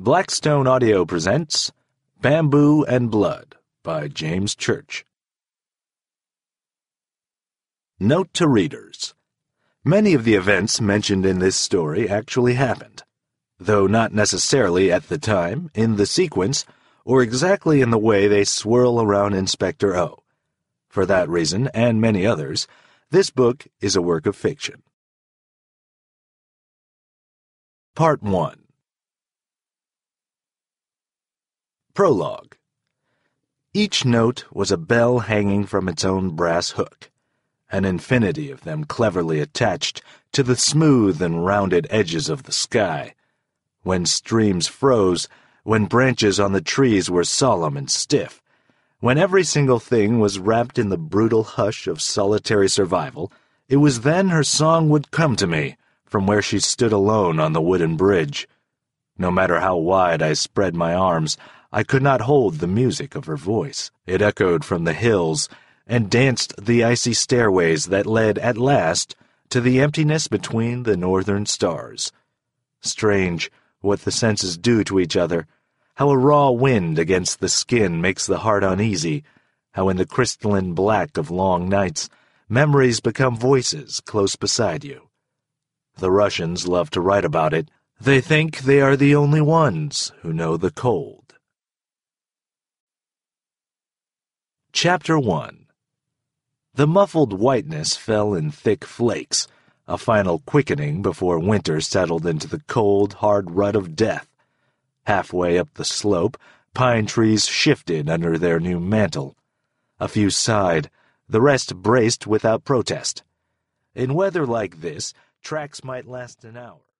Blackstone Audio presents Bamboo and Blood by James Church. Note to readers. Many of the events mentioned in this story actually happened, though not necessarily at the time, in the sequence, or exactly in the way they swirl around Inspector O. For that reason, and many others, this book is a work of fiction. Part 1. Prologue. Each note was a bell hanging from its own brass hook, an infinity of them cleverly attached to the smooth and rounded edges of the sky. When streams froze, when branches on the trees were solemn and stiff, when every single thing was wrapped in the brutal hush of solitary survival, it was then her song would come to me from where she stood alone on the wooden bridge. No matter how wide I spread my arms, I could not hold the music of her voice. It echoed from the hills and danced the icy stairways that led at last to the emptiness between the northern stars. Strange what the senses do to each other, how a raw wind against the skin makes the heart uneasy, how in the crystalline black of long nights memories become voices close beside you. The Russians love to write about it. They think they are the only ones who know the cold. Chapter 1. The muffled whiteness fell in thick flakes, a final quickening before winter settled into the cold, hard rut of death. Halfway up the slope, pine trees shifted under their new mantle. A few sighed, the rest braced without protest. In weather like this, tracks might last an hour.